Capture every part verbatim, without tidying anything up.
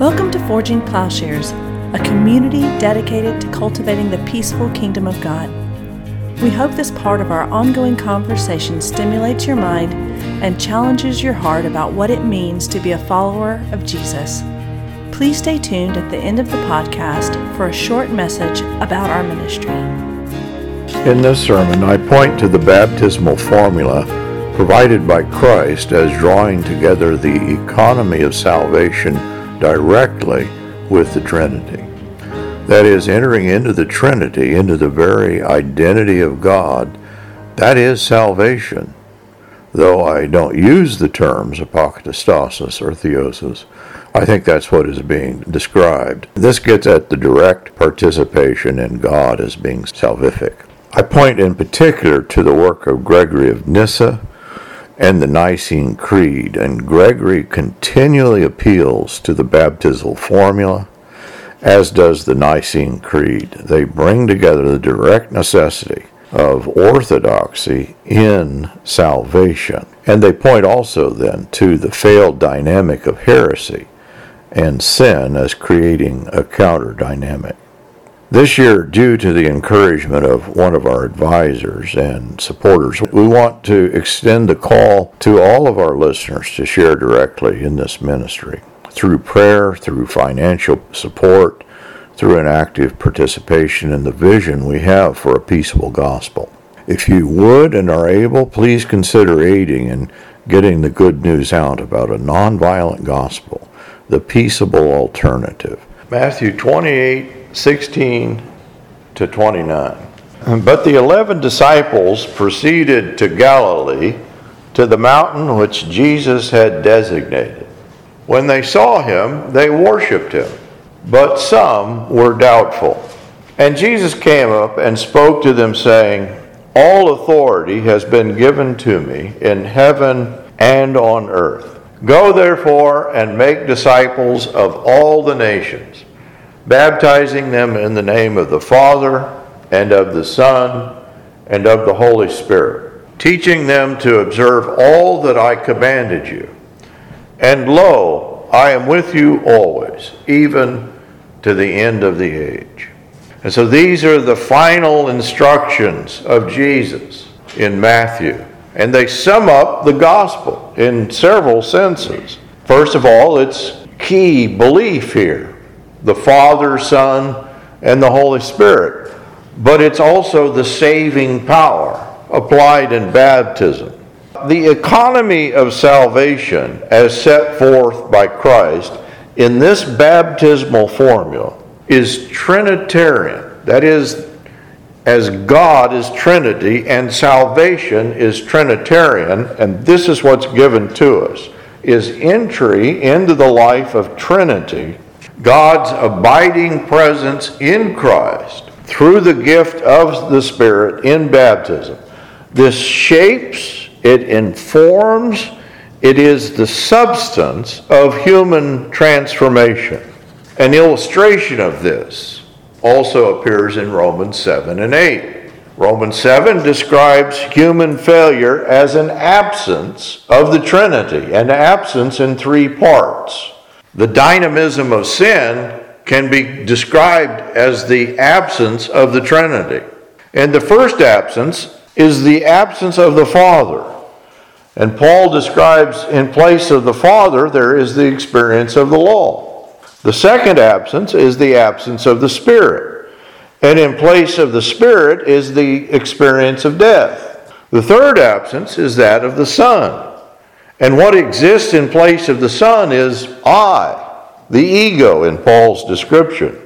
Welcome to Forging Plowshares, a community dedicated to cultivating the peaceful kingdom of God. We hope this part of our ongoing conversation stimulates your mind and challenges your heart about what it means to be a follower of Jesus. Please stay tuned at the end of the podcast for a short message about our ministry. In this sermon, I point to the baptismal formula provided by Christ as drawing together the economy of salvation directly with the Trinity. That is, entering into the Trinity, into the very identity of God. That is salvation. Though I don't use the terms apokatastasis or theosis, I think that's what is being described. This gets at the direct participation in God as being salvific. I point in particular to the work of Gregory of Nyssa and the Nicene Creed, and Gregory continually appeals to the baptismal formula, as does the Nicene Creed. They bring together the direct necessity of orthodoxy in salvation. And they point also then to the failed dynamic of heresy and sin as creating a counter dynamic. This year, due to the encouragement of one of our advisors and supporters, we want to extend the call to all of our listeners to share directly in this ministry through prayer, through financial support, through an active participation in the vision we have for a peaceable gospel. If you would and are able, please consider aiding in getting the good news out about a nonviolent gospel, the peaceable alternative. Matthew twenty-eight, sixteen to twenty-nine. But the eleven disciples proceeded to Galilee, to the mountain which Jesus had designated. When they saw him, they worshipped him, but some were doubtful. And Jesus came up and spoke to them, saying, All authority has been given to me in heaven and on earth. Go therefore and make disciples of all the nations, baptizing them in the name of the Father, and of the Son, and of the Holy Spirit, teaching them to observe all that I commanded you. And lo, I am with you always, even to the end of the age. And so these are the final instructions of Jesus in Matthew. And they sum up the gospel in several senses. First of all, it's key belief here. The Father, Son, and the Holy Spirit. But it's also the saving power applied in baptism. The economy of salvation as set forth by Christ in this baptismal formula is Trinitarian. That is, as God is Trinity and salvation is Trinitarian, and this is what's given to us, is entry into the life of Trinity, God's abiding presence in Christ through the gift of the Spirit in baptism. This shapes, it informs, it is the substance of human transformation. An illustration of this also appears in Romans seven and eight. Romans seven describes human failure as an absence of the Trinity, an absence in three parts. The dynamism of sin can be described as the absence of the Trinity. And the first absence is the absence of the Father. And Paul describes in place of the Father, there is the experience of the law. The second absence is the absence of the Spirit. And in place of the Spirit is the experience of death. The third absence is that of the Son. And what exists in place of the Son is I, the ego in Paul's description,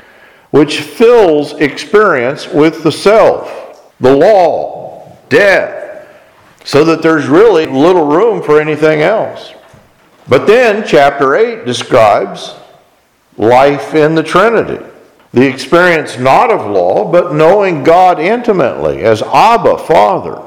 which fills experience with the self, the law, death, so that there's really little room for anything else. But then chapter eight describes life in the Trinity, the experience not of law, but knowing God intimately as Abba, Father.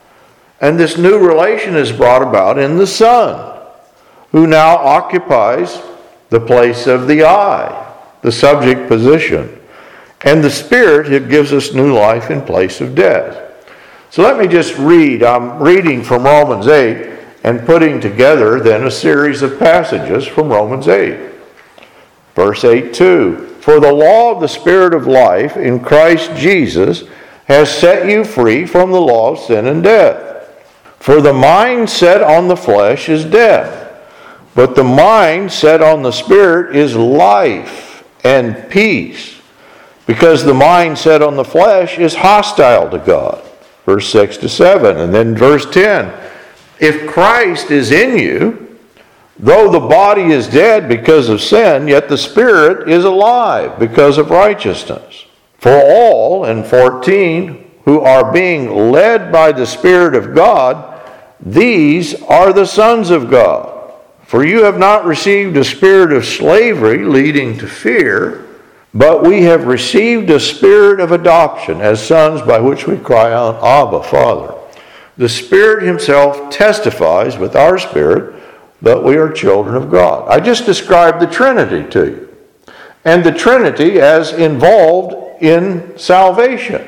And this new relation is brought about in the Son, who now occupies the place of the I, the subject position. And the Spirit, who gives us new life in place of death. So let me just read. I'm reading from Romans eight and putting together then a series of passages from Romans eight. Verse eight two, for the law of the Spirit of life in Christ Jesus has set you free from the law of sin and death. For the mind set on the flesh is death, but the mind set on the Spirit is life and peace, because the mind set on the flesh is hostile to God. Verse six to seven, and then verse ten, if Christ is in you, though the body is dead because of sin, yet the Spirit is alive because of righteousness. For all, in fourteen, who are being led by the Spirit of God, these are the sons of God. For you have not received a spirit of slavery leading to fear, but we have received a spirit of adoption as sons, by which we cry out, Abba, Father. The Spirit himself testifies with our spirit that we are children of God. I just described the Trinity to you. And the Trinity as involved in salvation.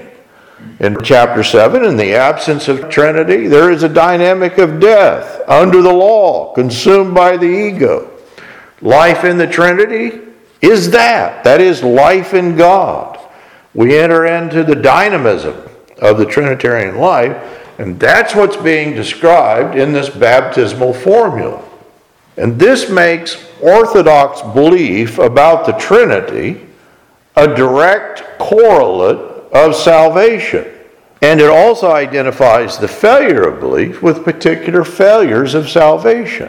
In chapter seven, in the absence of Trinity, there is a dynamic of death under the law, consumed by the ego. Life in the Trinity is that. That is life in God. We enter into the dynamism of the Trinitarian life, and that's what's being described in this baptismal formula. And this makes Orthodox belief about the Trinity a direct correlate of salvation. And it also identifies the failure of belief with particular failures of salvation.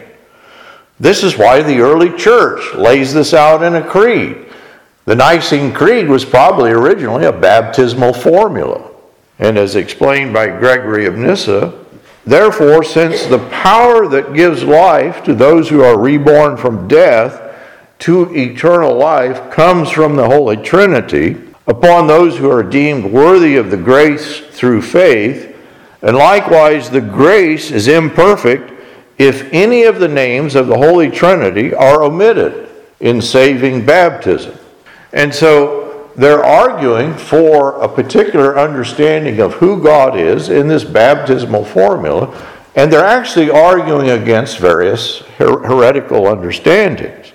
This is why the early church lays this out in a creed. The Nicene Creed was probably originally a baptismal formula. And as explained by Gregory of Nyssa, therefore, since the power that gives life to those who are reborn from death to eternal life comes from the Holy Trinity, upon those who are deemed worthy of the grace through faith, and likewise the grace is imperfect if any of the names of the Holy Trinity are omitted in saving baptism. And so they're arguing for a particular understanding of who God is in this baptismal formula, and they're actually arguing against various her- heretical understandings.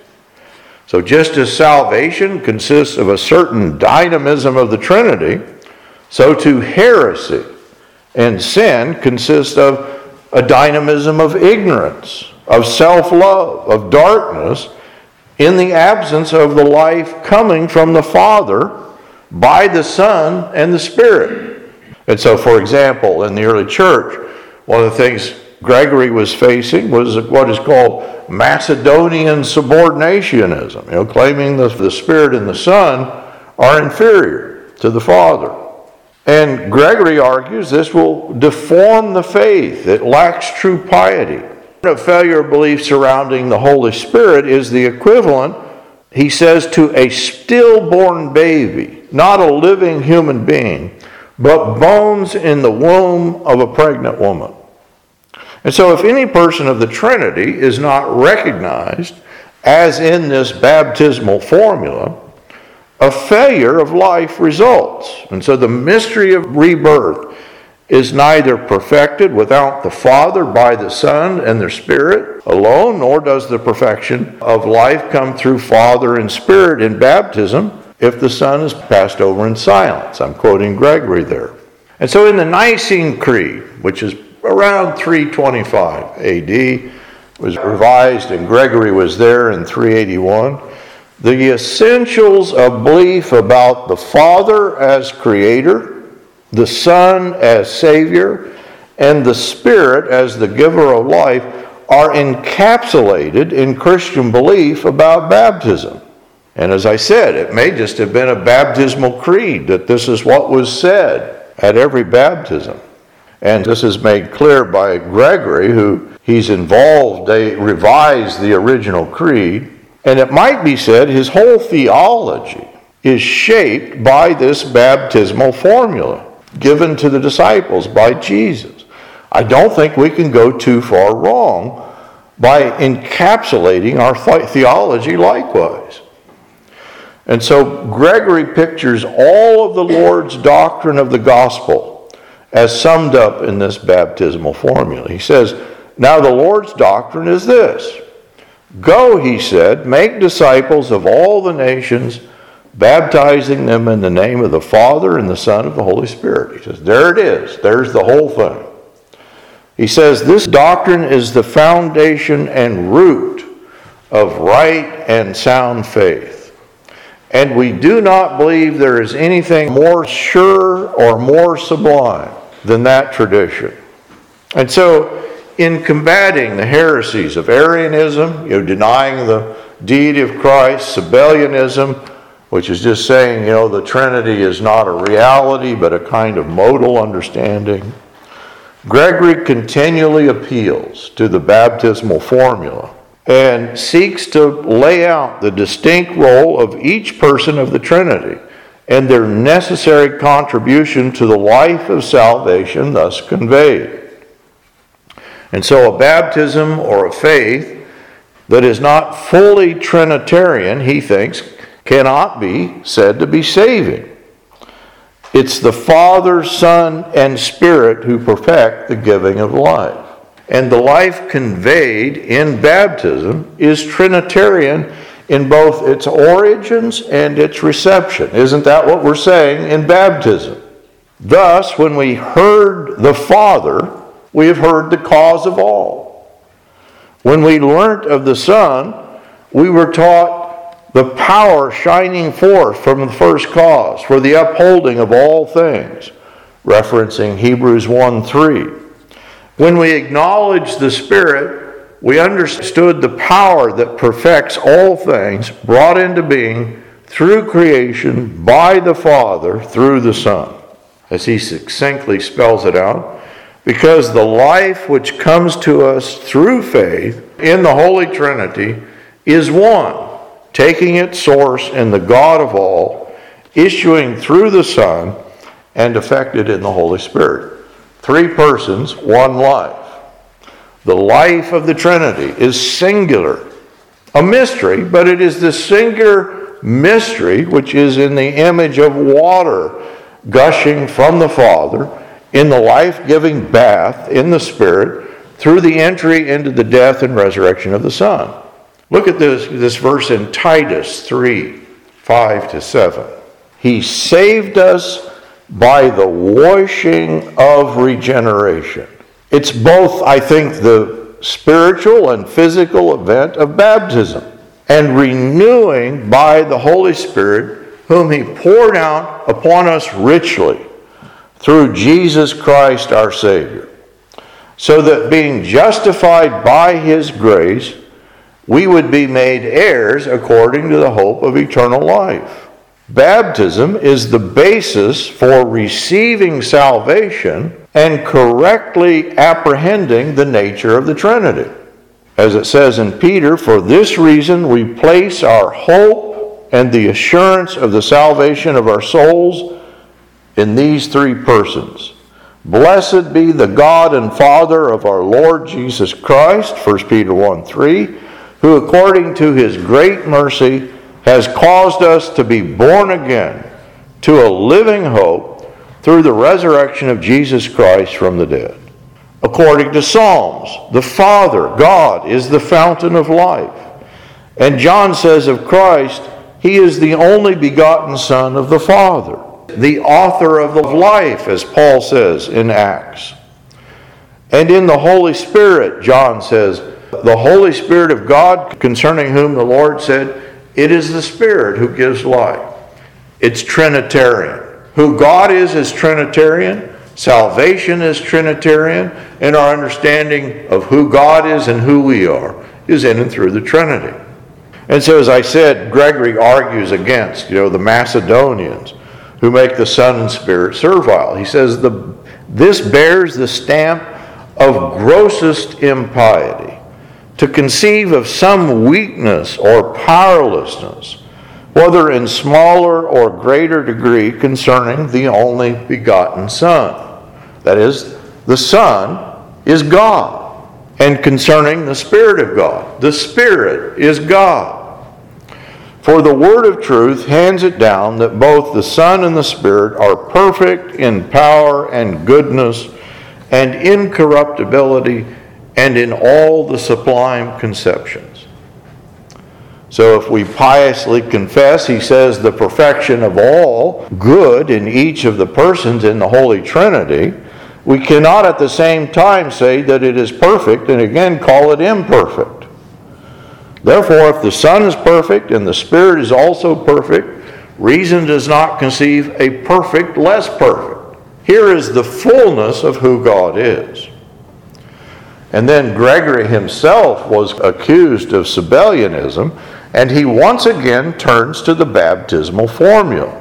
So just as salvation consists of a certain dynamism of the Trinity, so too heresy and sin consist of a dynamism of ignorance, of self-love, of darkness, in the absence of the life coming from the Father by the Son and the Spirit. And so, for example, in the early church, one of the things Gregory was facing was what is called Macedonian subordinationism, you know, claiming that the Spirit and the Son are inferior to the Father. And Gregory argues this will deform the faith. It lacks true piety. A failure of belief surrounding the Holy Spirit is the equivalent, he says, to a stillborn baby, not a living human being, but bones in the womb of a pregnant woman. And so if any person of the Trinity is not recognized as in this baptismal formula, a failure of life results. And so the mystery of rebirth is neither perfected without the Father by the Son and the Spirit alone, nor does the perfection of life come through Father and Spirit in baptism if the Son is passed over in silence. I'm quoting Gregory there. And so in the Nicene Creed, which is around three twenty-five A D, was revised, and Gregory was there in three eighty-one, the essentials of belief about the Father as Creator, the Son as Savior, and the Spirit as the giver of life are encapsulated in Christian belief about baptism. And as I said, it may just have been a baptismal creed that this is what was said at every baptism. And this is made clear by Gregory, who he's involved, they revised the original creed. And it might be said his whole theology is shaped by this baptismal formula given to the disciples by Jesus. I don't think we can go too far wrong by encapsulating our theology likewise. And so Gregory pictures all of the Lord's doctrine of the gospel as summed up in this baptismal formula. He says, now the Lord's doctrine is this: "Go," he said, "make disciples of all the nations, baptizing them in the name of the Father and the Son and the Holy Spirit." He says, there it is. There's the whole thing. He says, "This doctrine is the foundation and root of right and sound faith. And we do not believe there is anything more sure or more sublime than that tradition." And so, in combating the heresies of Arianism, you know, denying the deity of Christ, Sabellianism, which is just saying, you know, the Trinity is not a reality but a kind of modal understanding, Gregory continually appeals to the baptismal formula and seeks to lay out the distinct role of each person of the Trinity and their necessary contribution to the life of salvation thus conveyed. And so a baptism or a faith that is not fully Trinitarian, he thinks, cannot be said to be saving. It's the Father, Son, and Spirit who perfect the giving of life. And the life conveyed in baptism is Trinitarian in both its origins and its reception. Isn't that what we're saying in baptism? Thus, when we heard the Father, we have heard the cause of all. When we learnt of the Son, we were taught the power shining forth from the first cause for the upholding of all things, referencing Hebrews one three. When we acknowledged the Spirit, we understood the power that perfects all things, brought into being through creation by the Father through the Son. As he succinctly spells it out, because the life which comes to us through faith in the Holy Trinity is one, taking its source in the God of all, issuing through the Son, and effected in the Holy Spirit. Three persons, one life. The life of the Trinity is singular, a mystery, but it is the singular mystery which is in the image of water gushing from the Father in the life-giving bath in the Spirit through the entry into the death and resurrection of the Son. Look at this, this verse in Titus three, five to seven. He saved us by the washing of regeneration. It's both, I think, the spiritual and physical event of baptism, and renewing by the Holy Spirit, whom he poured out upon us richly through Jesus Christ our Savior, so that being justified by his grace, we would be made heirs according to the hope of eternal life. Baptism is the basis for receiving salvation and correctly apprehending the nature of the Trinity. As it says in Peter, "For this reason we place our hope and the assurance of the salvation of our souls in these three persons. Blessed be the God and Father of our Lord Jesus Christ," First Peter one three, "who according to his great mercy has caused us to be born again to a living hope through the resurrection of Jesus Christ from the dead." According to Psalms, the Father, God, is the fountain of life. And John says of Christ, he is the only begotten Son of the Father, the author of the life, as Paul says in Acts. And in the Holy Spirit, John says, the Holy Spirit of God, concerning whom the Lord said, it is the Spirit who gives life. It's Trinitarian. Who God is is Trinitarian. Salvation is Trinitarian. And our understanding of who God is and who we are is in and through the Trinity. And so, as I said, Gregory argues against, you know, the Macedonians who make the Son and Spirit servile. He says the, this bears the stamp of grossest impiety, to conceive of some weakness or powerlessness, whether in smaller or greater degree, concerning the only begotten Son. That is, the Son is God. And concerning the Spirit of God, the Spirit is God. For the word of truth hands it down that both the Son and the Spirit are perfect in power and goodness and incorruptibility and in all the sublime conceptions. So if we piously confess, he says, the perfection of all good in each of the persons in the Holy Trinity, we cannot at the same time say that it is perfect and again call it imperfect. Therefore, if the Son is perfect and the Spirit is also perfect, reason does not conceive a perfect less perfect. Here is the fullness of who God is. And then Gregory himself was accused of Sabellianism, and he once again turns to the baptismal formula.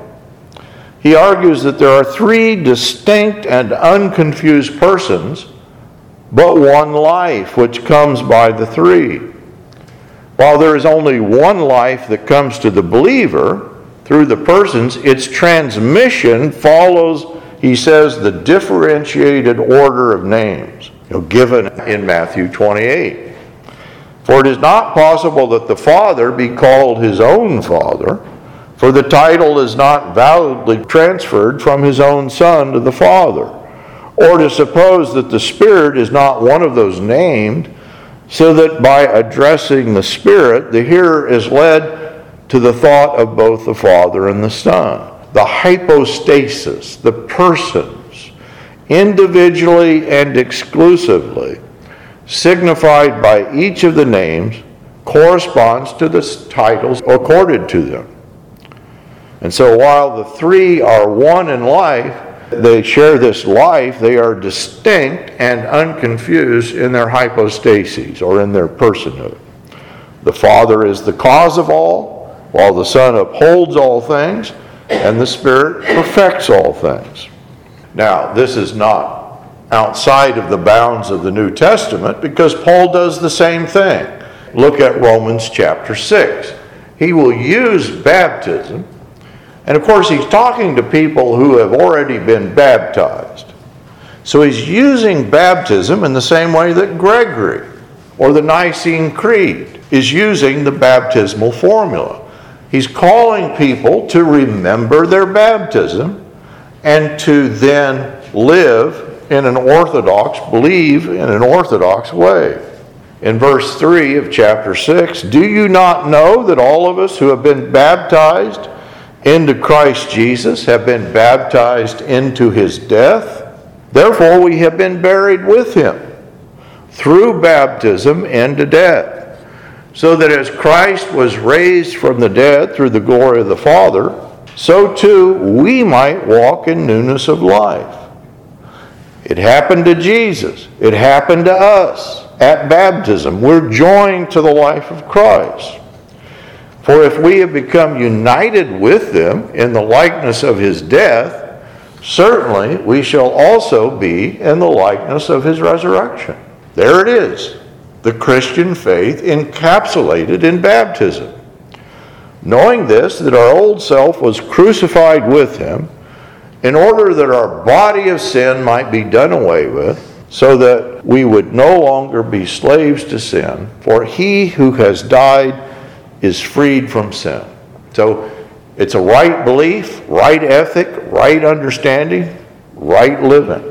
He argues that there are three distinct and unconfused persons, but one life which comes by the three. While there is only one life that comes to the believer through the persons, its transmission follows, he says, the differentiated order of names, you know, given in Matthew twenty-eight. For it is not possible that the Father be called his own Father, for the title is not validly transferred from his own Son to the Father, or to suppose that the Spirit is not one of those named, so that by addressing the Spirit, the hearer is led to the thought of both the Father and the Son. The hypostasis, the persons, individually and exclusively, signified by each of the names, corresponds to the titles accorded to them. And so while the three are one in life, they share this life, they are distinct and unconfused in their hypostases, or in their personhood. The Father is the cause of all, while the Son upholds all things, and the Spirit perfects all things. Now, this is not outside of the bounds of the New Testament, because Paul does the same thing. Look at Romans chapter six. He will use baptism. And of course, he's talking to people who have already been baptized. So he's using baptism in the same way that Gregory or the Nicene Creed is using the baptismal formula. He's calling people to remember their baptism and to then live in an orthodox, believe in an orthodox way. In verse three of chapter six, do you not know that all of us who have been baptized into Christ Jesus have been baptized into his death? Therefore we have been buried with him through baptism into death, so that as Christ was raised from the dead through the glory of the Father, so too we might walk in newness of life. It happened to Jesus. It happened to us at baptism. We're joined to the life of Christ. For if we have become united with them in the likeness of his death, certainly we shall also be in the likeness of his resurrection. There it is, the Christian faith encapsulated in baptism. Knowing this, that our old self was crucified with him, in order that our body of sin might be done away with, so that we would no longer be slaves to sin. For he who has died is freed from sin. So it's a right belief, right ethic, right understanding, right living.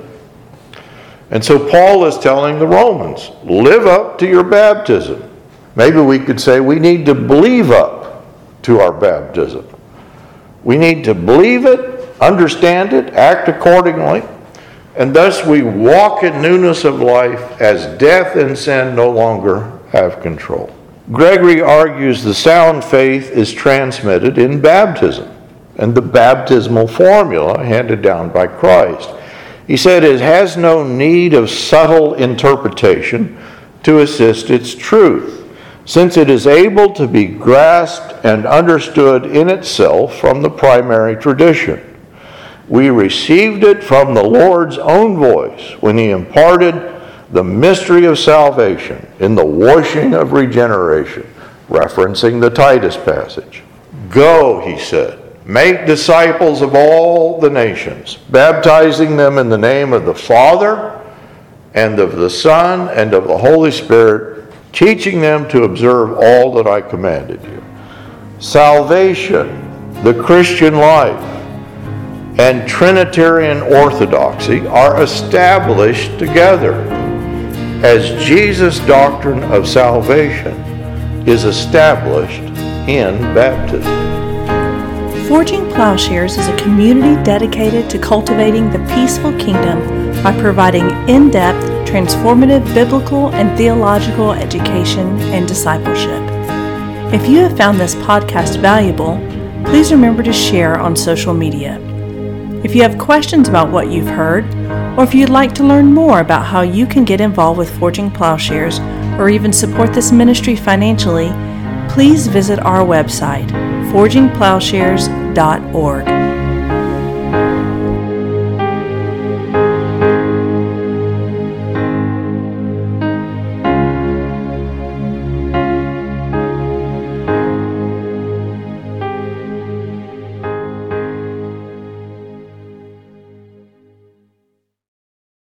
And so Paul is telling the Romans, live up to your baptism. Maybe we could say we need to believe up to our baptism. We need to believe it, understand it, act accordingly, and thus we walk in newness of life as death and sin no longer have control. Gregory argues the sound faith is transmitted in baptism and the baptismal formula handed down by Christ. He said it has no need of subtle interpretation to assist its truth, since it is able to be grasped and understood in itself from the primary tradition. We received it from the Lord's own voice when he imparted the mystery of salvation in the washing of regeneration, referencing the Titus passage. Go, he said, make disciples of all the nations, baptizing them in the name of the Father and of the Son and of the Holy Spirit, teaching them to observe all that I commanded you. Salvation, the Christian life, and Trinitarian orthodoxy are established together, as Jesus' doctrine of salvation is established and baptism. Forging Plowshares is a community dedicated to cultivating the peaceful kingdom by providing in-depth, transformative biblical and theological education and discipleship. If you have found this podcast valuable, please remember to share on social media. If you have questions about what you've heard, or if you'd like to learn more about how you can get involved with Forging Plowshares or even support this ministry financially, please visit our website, forging plowshares dot org.